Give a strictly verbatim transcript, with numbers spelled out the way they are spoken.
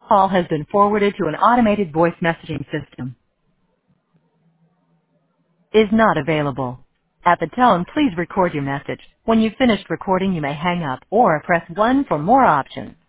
Call has been forwarded to an automated voice messaging system. Is not available. At the tone, please record your message. When you've finished recording, you may hang up or press one for more options.